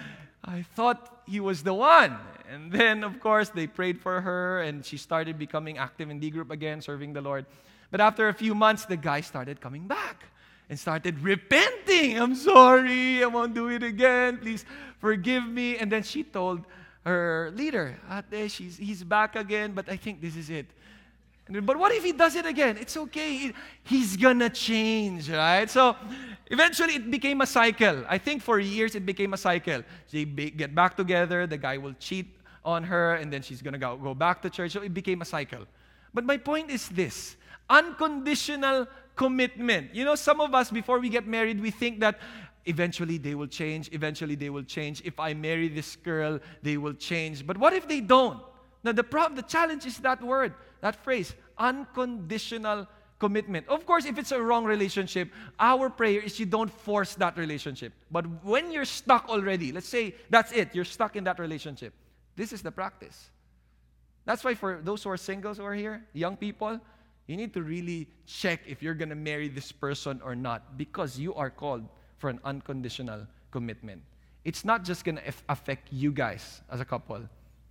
thought he was the one. And then, of course, they prayed for her, and she started becoming active in D group again, serving the Lord. But after a few months, the guy started coming back and started repenting. I'm sorry. I won't do it again. Please forgive me. And then she told her leader, Ate, he's back again, but I think this is it. But what if he does it again? It's okay. He's gonna change, right? So eventually it became a cycle. I think for years it became a cycle. They get back together, the guy will cheat on her, and then she's gonna go back to church. So it became a cycle. But my point is this, unconditional commitment. Some of us, before we get married, we think that eventually they will change. Eventually they will change. If I marry this girl, they will change. But what if they don't? Now the challenge is that word, that phrase, unconditional commitment. Of course, if it's a wrong relationship, our prayer is you don't force that relationship. But when you're stuck already, let's say that's it, you're stuck in that relationship. This is the practice. That's why for those who are singles who are here, young people, you need to really check if you're going to marry this person or not, because you are called for an unconditional commitment. It's not just going to affect you guys as a couple.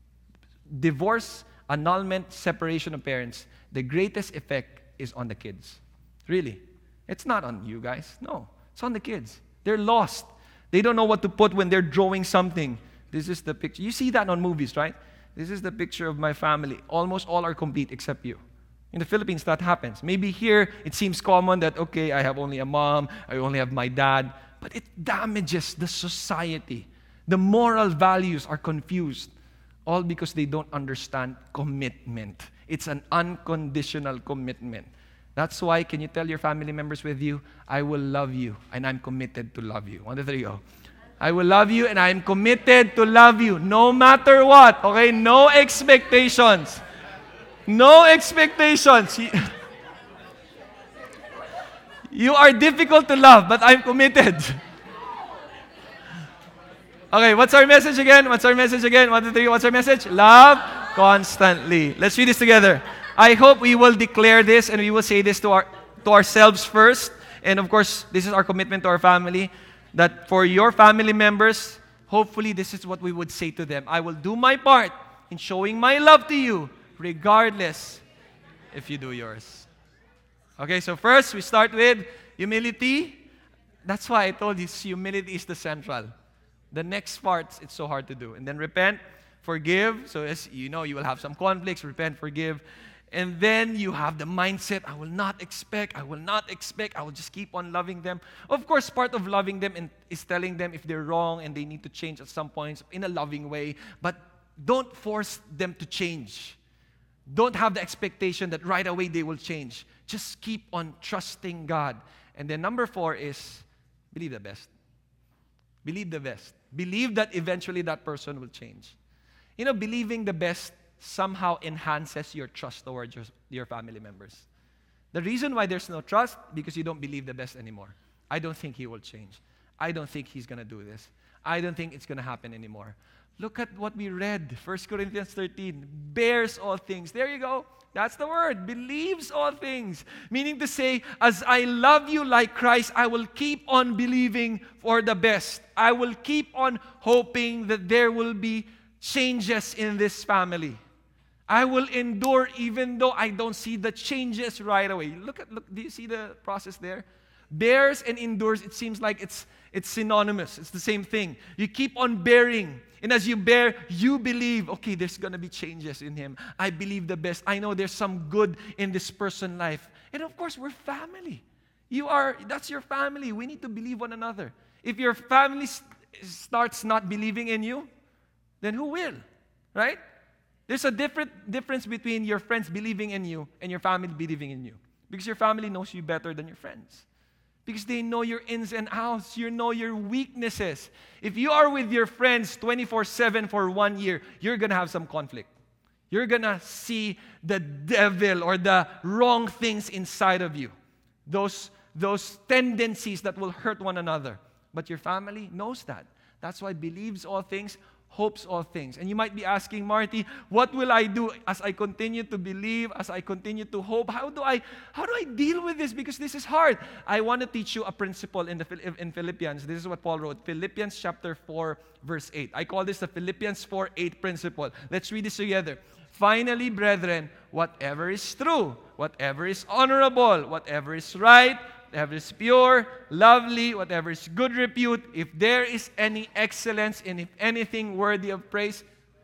Divorce, annulment, separation of parents, the greatest effect is on the kids. Really. It's not on you guys. No. It's on the kids. They're lost. They don't know what to put when they're drawing something. This is the picture. You see that on movies, right? This is the picture of my family. Almost all are complete except you. In the Philippines, that happens. Maybe here, it seems common that, okay, I have only a mom, I only have my dad. But it damages the society. The moral values are confused. All because they don't understand commitment. It's an unconditional commitment. That's why, can you tell your family members with you, I will love you and I'm committed to love you. 1, 2, 3, go. I will love you and I'm committed to love you no matter what. Okay? No expectations. No expectations. You are difficult to love, but I'm committed. Okay, what's our message again? 1, 2, 3, what's our message? Love constantly. Let's read this together. I hope we will declare this and we will say this to ourselves first. And of course, this is our commitment to our family. That for your family members, hopefully this is what we would say to them. I will do my part in showing my love to you, regardless if you do yours. Okay, so first we start with humility. That's why I told you humility is the central. The next part, it's so hard to do. And then repent, forgive. So as you know, you will have some conflicts. Repent, forgive. And then you have the mindset, I will not expect, I will not expect, I will just keep on loving them. Of course, part of loving them is telling them if they're wrong and they need to change at some points in a loving way. But don't force them to change. Don't have the expectation that right away they will change. Just keep on trusting God. And then number 4 is believe the best. Believe the best. Believe that eventually that person will change. You know, believing the best somehow enhances your trust towards your family members. The reason why there's no trust, because you don't believe the best anymore. I don't think he will change. I don't think he's going to do this. I don't think it's going to happen anymore. Look at what we read, 1 Corinthians 13. Bears all things. There you go. That's the word. Believes all things. Meaning to say, as I love you like Christ, I will keep on believing for the best. I will keep on hoping that there will be changes in this family. I will endure even though I don't see the changes right away. Look, do you see the process there? Bears and endures, it seems like it's synonymous. It's the same thing. You keep on bearing. And as you bear, you believe, okay, there's going to be changes in him. I believe the best. I know there's some good in this person's life. And of course, we're family. That's your family. We need to believe one another. If your family starts not believing in you, then who will? Right? There's a difference between your friends believing in you and your family believing in you. Because your family knows you better than your friends. Because they know your ins and outs. You know your weaknesses. If you are with your friends 24/7 for 1 year, you're going to have some conflict. You're going to see the devil or the wrong things inside of you. Those tendencies that will hurt one another. But your family knows that. That's why believes all things, hopes all things. And you might be asking, Marty, what will I do as I continue to believe, as I continue to hope? How do I deal with this? Because this is hard. I want to teach you a principle in Philippians. This is what Paul wrote. Philippians chapter 4, verse 8. I call this the Philippians 4:8 principle. Let's read this together. Finally, brethren, whatever is true, whatever is honorable, whatever is right, whatever is pure, lovely, whatever is good repute, if there is any excellence and if anything worthy of praise,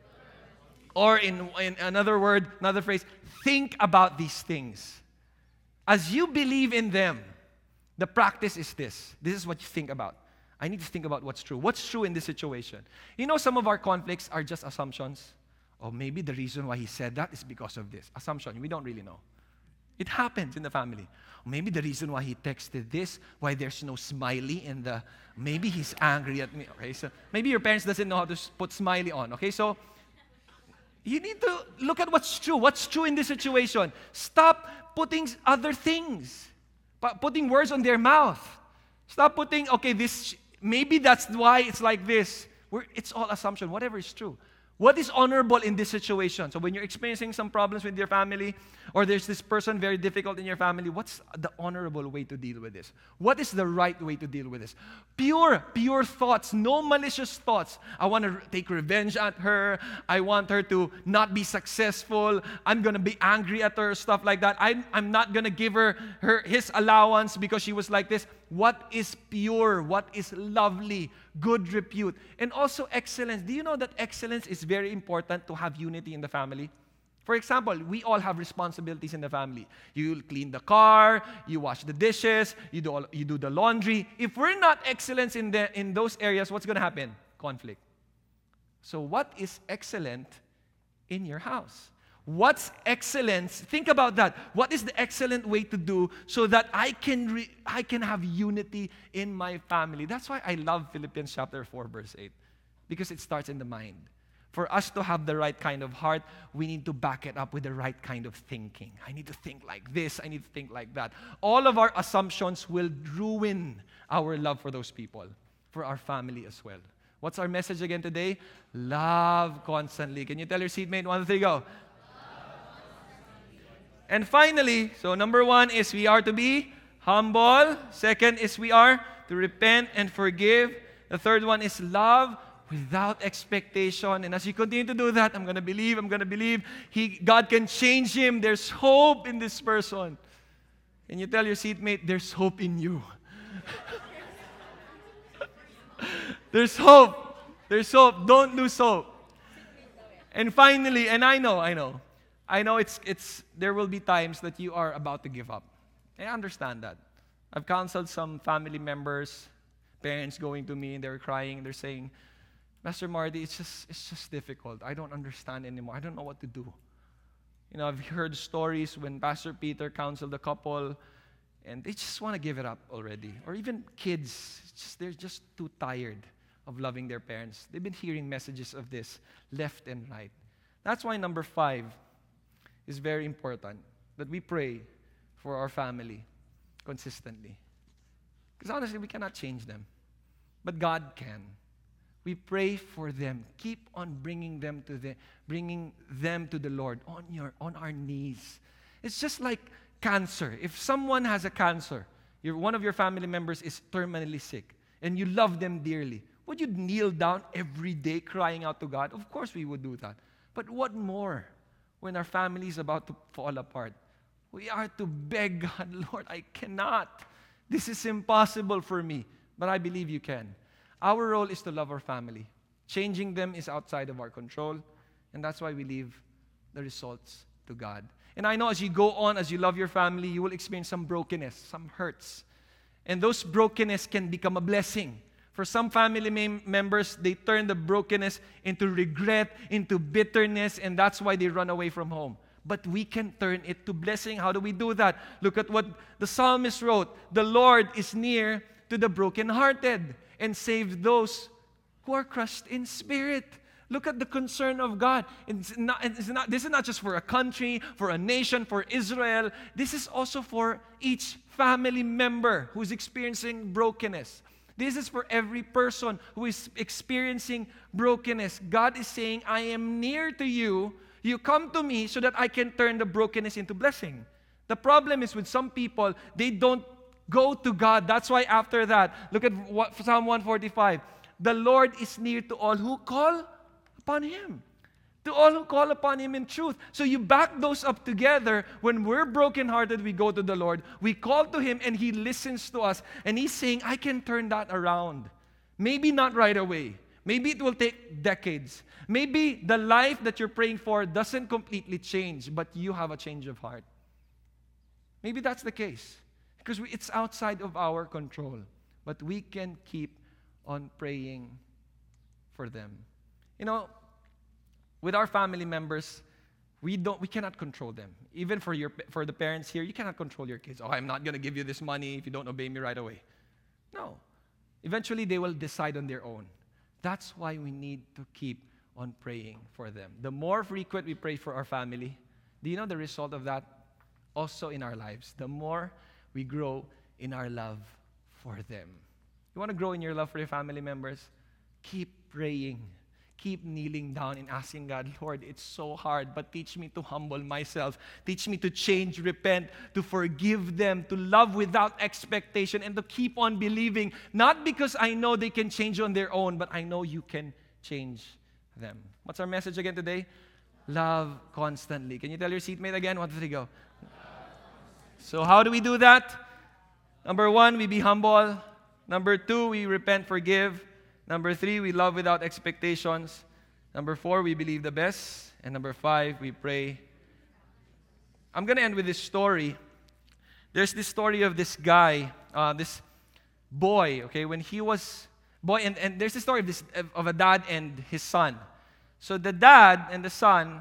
or in another phrase, think about these things. As you believe in them, the practice is this. This is what you think about. I need to think about what's true. What's true in this situation? You know, some of our conflicts are just assumptions. Or maybe the reason why he said that is because of this. Assumption. We don't really know. It happens in the family. Maybe the reason why he texted this, why there's no smiley in the, maybe he's angry at me. Okay, so maybe your parents doesn't know how to put smiley on. Okay, so you need to look at what's true. What's true in this situation? Stop putting other things, putting words on their mouth. Stop putting, okay, this, maybe that's why it's like this. It's all assumption, whatever is true. What is honorable in this situation? So when you're experiencing some problems with your family, or there's this person very difficult in your family, what's the honorable way to deal with this? What is the right way to deal with this? Pure thoughts, no malicious thoughts. I want to take revenge at her. I want her to not be successful. I'm going to be angry at her, stuff like that. I'm not going to give her his allowance because she was like this. What is pure? What is lovely? Good repute. And also excellence. Do you know that excellence is very important to have unity in the family? For example, we all have responsibilities in the family. You clean the car, you wash the dishes, you do the laundry. If we're not excellent in those areas, what's going to happen? Conflict. So what is excellent in your house? What's excellence? Think about that. What is the excellent way to do so that I can have unity in my family? That's why I love Philippians chapter 4, verse 8. Because it starts in the mind. For us to have the right kind of heart, we need to back it up with the right kind of thinking. I need to think like this. I need to think like that. All of our assumptions will ruin our love for those people, for our family as well. What's our message again today? Love constantly. Can you tell your seatmate, 1, 2, 3, go? And finally, so number 1 is we are to be humble. Second is we are to repent and forgive. The third one is love without expectation. And as you continue to do that, I'm going to believe. God can change him. There's hope in this person. And you tell your seatmate, there's hope in you. There's hope. There's hope. Don't lose hope. And finally, and I know, I know there will be times that you are about to give up. I understand that. I've counseled some family members, parents going to me, and they're crying, they're saying, Pastor Marty, it's just difficult. I don't understand anymore. I don't know what to do. You know, I've heard stories when Pastor Peter counseled a couple, and they just want to give it up already. Or even kids, they're just too tired of loving their parents. They've been hearing messages of this left and right. That's why number 5 is very important, that we pray for our family consistently. Because honestly, we cannot change them, but God can. We pray for them. Keep on bringing them to the Lord on our knees. It's just like cancer. If someone has a cancer, one of your family members is terminally sick, and you love them dearly, would you kneel down every day crying out to God? Of course we would do that. But what more when our family is about to fall apart? We are to beg God, Lord, I cannot. This is impossible for me. But I believe you can. Our role is to love our family. Changing them is outside of our control. And that's why we leave the results to God. And I know as you go on, as you love your family, you will experience some brokenness, some hurts. And those brokenness can become a blessing. For some family members, they turn the brokenness into regret, into bitterness, and that's why they run away from home. But we can turn it to blessing. How do we do that? Look at what the psalmist wrote. The Lord is near to the brokenhearted and save those who are crushed in spirit. Look at the concern of God. This is not just for a country, for a nation, for Israel. This is also for each family member who is experiencing brokenness. This is for every person who is experiencing brokenness. God is saying, I am near to you. You come to me so that I can turn the brokenness into blessing. The problem is with some people, they don't go to God. That's why after that, look at Psalm 145. The Lord is near to all who call upon Him. To all who call upon Him in truth. So you back those up together. When we're brokenhearted, we go to the Lord. We call to Him and He listens to us. And He's saying, I can turn that around. Maybe not right away. Maybe it will take decades. Maybe the life that you're praying for doesn't completely change, but you have a change of heart. Maybe that's the case. Because it's outside of our control. But we can keep on praying for them. You know, with our family members, we cannot control them. Even for the parents here, you cannot control your kids. Oh, I'm not going to give you this money if you don't obey me right away. No. Eventually, they will decide on their own. That's why we need to keep on praying for them. The more frequent we pray for our family, do you know the result of that? Also in our lives. The more we grow in our love for them. You want to grow in your love for your family members? Keep praying. Keep kneeling down and asking God, Lord, it's so hard, but teach me to humble myself. Teach me to change, repent, to forgive them, to love without expectation, and to keep on believing, not because I know they can change on their own, but I know you can change them. What's our message again today? Love constantly. Can you tell your seatmate again? 1, 2, 3, go. So how do we do that? Number 1, we be humble. Number 2, we repent, forgive. Number 3, we love without expectations. Number 4, we believe the best. And number 5, we pray. I'm going to end with this story. There's this story of this guy, this boy, okay, when he was boy, and there's this story of a dad and his son. So the dad and the son,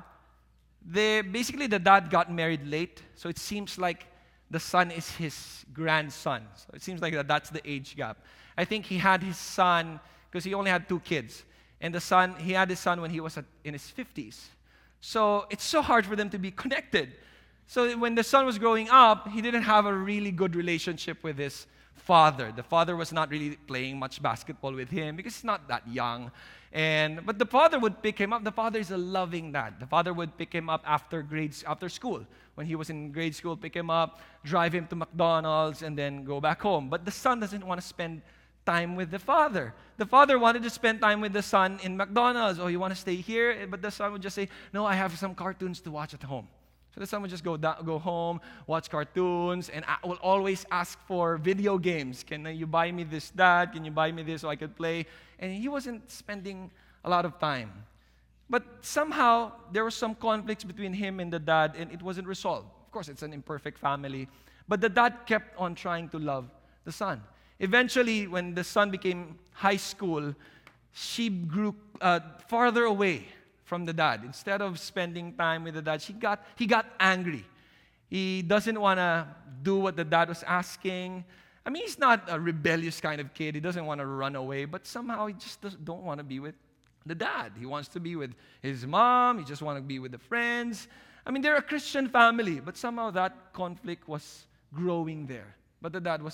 the dad got married late, so it seems like the son is his grandson. So it seems like that's the age gap. I think he had his son because he only had 2 kids. And he had his son when he was in his 50s. So it's so hard for them to be connected. So when the son was growing up, he didn't have a really good relationship with his father. The father was not really playing much basketball with him because he's not that young. But the father would pick him up. The father is a loving dad. The father would pick him up after school. When he was in grade school, pick him up, drive him to McDonald's, and then go back home. But the son doesn't want to spend time with the father. The father wanted to spend time with the son in McDonald's. Oh, you want to stay here? But the son would just say, no, I have some cartoons to watch at home. So the son would just go home, watch cartoons, and will always ask for video games. Can you buy me this, Dad? Can you buy me this so I could play? And he wasn't spending a lot of time. But somehow, there was some conflicts between him and the dad, and it wasn't resolved. Of course, it's an imperfect family. But the dad kept on trying to love the son. Eventually, when the son became high school, she grew farther away from the dad. Instead of spending time with the dad, he got angry. He doesn't want to do what the dad was asking. I mean, he's not a rebellious kind of kid. He doesn't want to run away, but somehow he just don't want to be with the dad. He wants to be with his mom. He just wants to be with the friends. I mean, they're a Christian family, but somehow that conflict was growing there. But the dad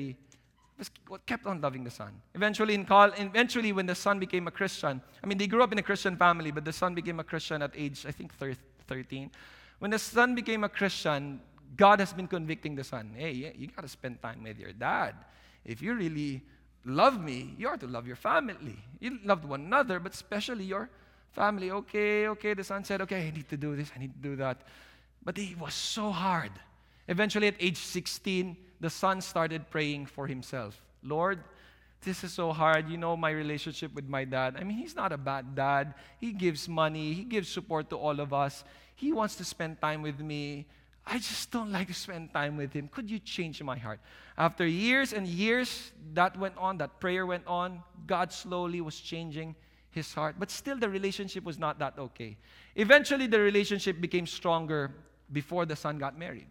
kept on loving the son. Eventually, when the son became a Christian, I mean, they grew up in a Christian family, but the son became a Christian at age, I think, 13. When the son became a Christian, God has been convicting the son. Hey, you got to spend time with your dad. If you really love me, you are to love your family. You love one another, but especially your family. Okay, the son said, okay, I need to do this, I need to do that. But it was so hard. Eventually, at age 16, the son started praying for himself. Lord, this is so hard. You know my relationship with my dad. I mean, he's not a bad dad. He gives money. He gives support to all of us. He wants to spend time with me. I just don't like to spend time with him. Could you change my heart? After years and years, that prayer went on. God slowly was changing his heart. But still, the relationship was not that okay. Eventually, the relationship became stronger before the son got married.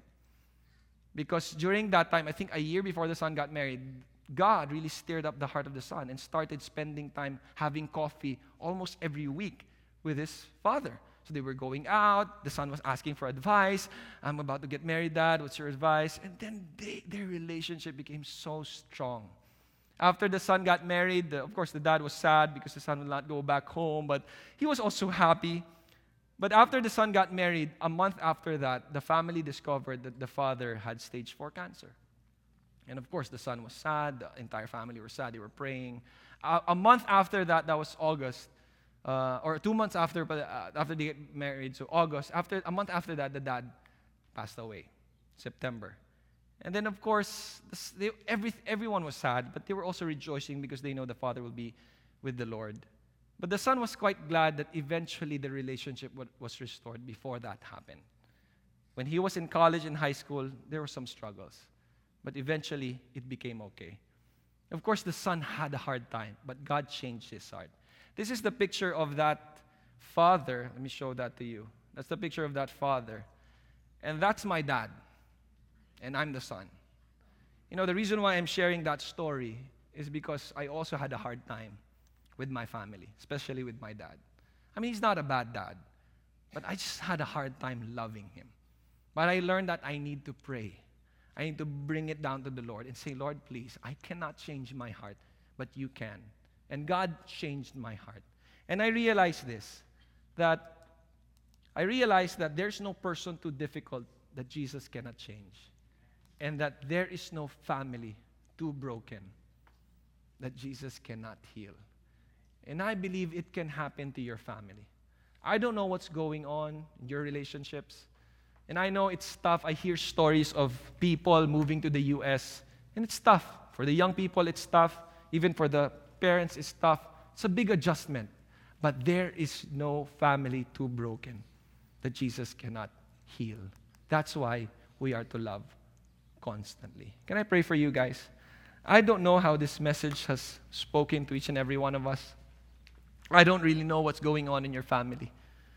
Because during that time, I think a year before the son got married, God really stirred up the heart of the son and started spending time having coffee almost every week with his father. So they were going out. The son was asking for advice. I'm about to get married, Dad. What's your advice? And then their relationship became so strong. After the son got married, of course, the dad was sad because the son will not go back home, but he was also happy. But after the son got married, a month after that, the family discovered that the father had stage 4 cancer. And of course, the son was sad. The entire family were sad. They were praying. A month after that was August. Or 2 months after they get married, so August. A month after that, the dad passed away, September. And then, of course, everyone was sad, but they were also rejoicing because they know the father will be with the Lord. But the son was quite glad that eventually the relationship was restored before that happened. When he was in college and high school, there were some struggles, but eventually it became okay. Of course, the son had a hard time, but God changed his heart. This is the picture of that father. Let me show that to you. That's the picture of that father. And that's my dad. And I'm the son. You know, the reason why I'm sharing that story is because I also had a hard time with my family, especially with my dad. I mean, he's not a bad dad, but I just had a hard time loving him. But I learned that I need to pray. I need to bring it down to the Lord and say, Lord, please, I cannot change my heart, but you can. And God changed my heart. And I realized that there's no person too difficult that Jesus cannot change. And that there is no family too broken that Jesus cannot heal. And I believe it can happen to your family. I don't know what's going on in your relationships. And I know it's tough. I hear stories of people moving to the U.S. And it's tough. For the young people, it's tough. Even for the parents, it's tough. It's a big adjustment. But there is no family too broken that Jesus cannot heal. That's why we are to love constantly. Can I pray for you guys? I don't know how this message has spoken to each and every one of us. I don't really know what's going on in your family.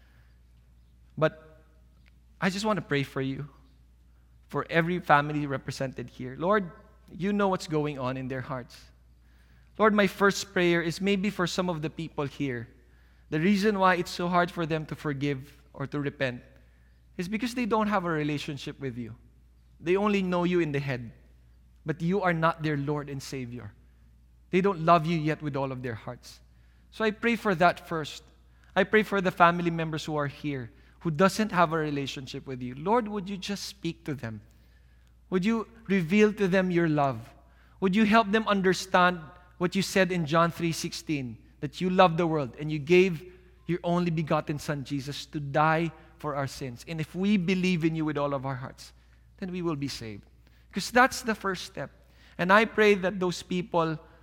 But I just want to pray for you, for every family represented here. Lord, you know what's going on in their hearts. Lord, my first prayer is maybe for some of the people here. The reason why it's so hard for them to forgive or to repent is because they don't have a relationship with you. They only know you in the head, but you are not their Lord and Savior. They don't love you yet with all of their hearts. So I pray for that first. I pray for the family members who are here, who doesn't have a relationship with you. Lord, would you just speak to them? Would you reveal to them your love? Would you help them understand what you said in John 3:16, that you love the world and you gave your only begotten Son, Jesus, to die for our sins. And if we believe in you with all of our hearts, then we will be saved. Because that's the first step. And I pray that those people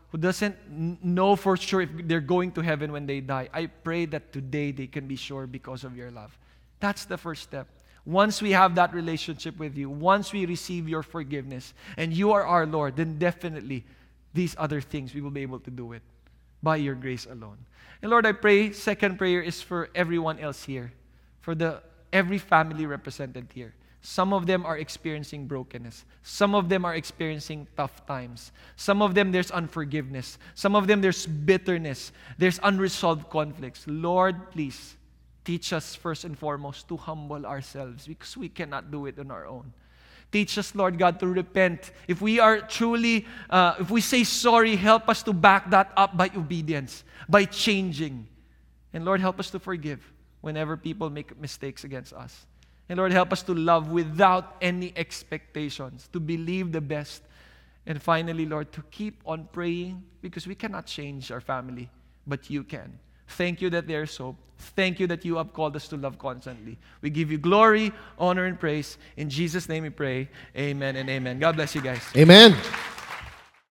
who doesn't know for sure if they're going to heaven when they die. I pray that today they can be sure because of your love. That's the first step. Once we have that relationship with you, once we receive your forgiveness, and you are our Lord, then definitely these other things, we will be able to do it by your grace alone. And Lord, I pray, second prayer is for everyone else here, for every family represented here. Some of them are experiencing brokenness. Some of them are experiencing tough times. Some of them, there's unforgiveness. Some of them, there's bitterness. There's unresolved conflicts. Lord, please, teach us first and foremost to humble ourselves because we cannot do it on our own. Teach us, Lord God, to repent. If we are truly, if we say sorry, help us to back that up by obedience, by changing. And Lord, help us to forgive whenever people make mistakes against us. And Lord, help us to love without any expectations, to believe the best. And finally, Lord, to keep on praying because we cannot change our family, but you can. Thank you that there's hope. Thank you that you have called us to love constantly. We give you glory, honor, and praise. In Jesus' name we pray. Amen and amen. God bless you guys. Amen.